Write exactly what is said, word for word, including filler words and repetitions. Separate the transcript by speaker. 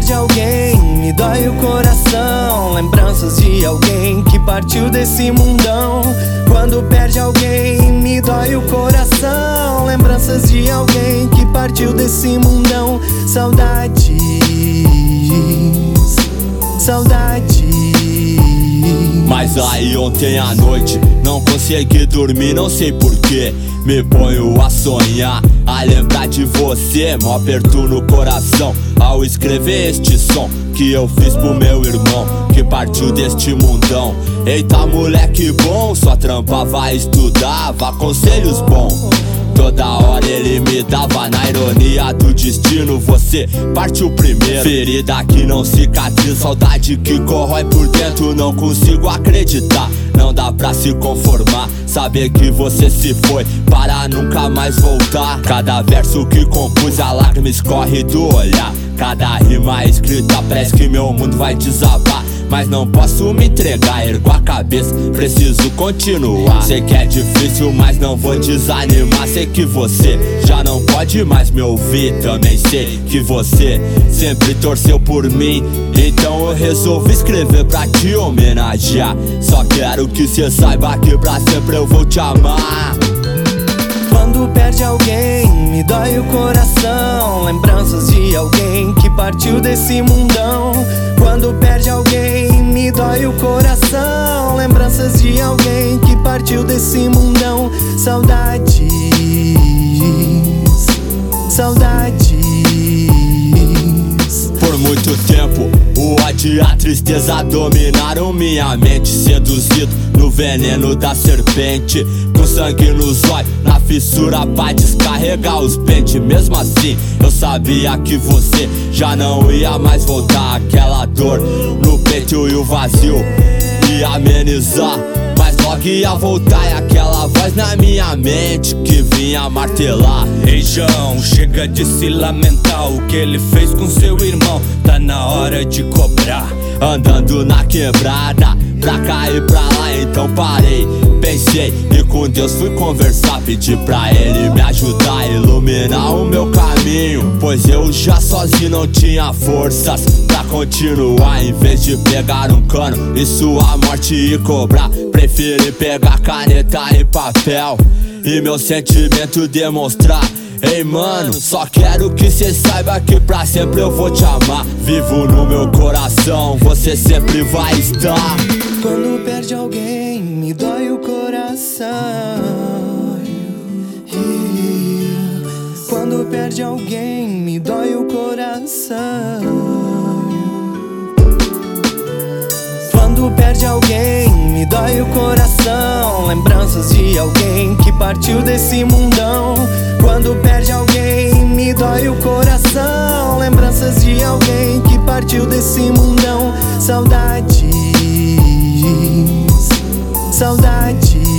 Speaker 1: perde alguém, me dói o coração. Lembranças de alguém que partiu desse mundão. Quando perde alguém, me dói o coração. Lembranças de alguém que partiu desse mundão. Saudades, saudades.
Speaker 2: Mas aí ontem à noite não consegui dormir, não sei porquê. Me ponho a sonhar, a lembrar de você. Mó aperto no coração ao escrever este som que eu fiz pro meu irmão que partiu deste mundão. Eita moleque bom, só trampava, estudava, conselhos bons. Toda hora ele me dava, na ironia do destino você partiu primeiro. Ferida que não cicatriza, saudade que corrói por dentro. Não consigo acreditar, não dá pra se conformar. Saber que você se foi para nunca mais voltar. Cada verso que compus, a lágrima escorre do olhar. Cada rima escrita parece que meu mundo vai desabar. Mas não posso me entregar, ergo a cabeça, preciso continuar. Sei que é difícil, mas não vou desanimar. Sei que você já não pode mais me ouvir. Também sei que você sempre torceu por mim. Então eu resolvi escrever pra te homenagear. Só quero que cê saiba que pra sempre eu vou te amar.
Speaker 1: Quando perde alguém, me dói o coração. Lembranças de alguém que partiu desse mundão. Quando perde alguém, me dói o coração. Lembranças de alguém que partiu desse mundão. Saudades, saudades.
Speaker 2: Por muito tempo o ódio e a tristeza dominaram minha mente. Seduzido no veneno da serpente, com sangue nos olhos, na fissura pra descarregar os pentes. Mesmo assim eu sabia que você já não ia mais voltar. Aquela dor no peito e o vazio ia amenizar, mas logo ia voltar. E aquela voz na minha mente que vinha martelar:
Speaker 3: ei João, chega de se lamentar. O que ele fez com seu irmão tá na hora de cobrar.
Speaker 2: Andando na quebrada, pra cá e pra lá, então parei, pensei e com Deus fui conversar. Pedi pra ele me ajudar a iluminar o meu caminho, pois eu já sozinho não tinha forças pra continuar. Em vez de pegar um cano e sua morte e cobrar, preferi pegar caneta e papel e meu sentimento demonstrar. Ei mano, só quero que cê saiba que pra sempre eu vou te amar. Vivo no meu coração, você sempre vai estar.
Speaker 1: Quando perde alguém, me dói o coração. Quando perde alguém, me dói o coração. Quando perde alguém, me dói o coração. Lembranças de alguém que partiu desse mundão. Quando perde alguém, me dói o coração. Lembranças de alguém que partiu desse mundão. Saudades, saudades.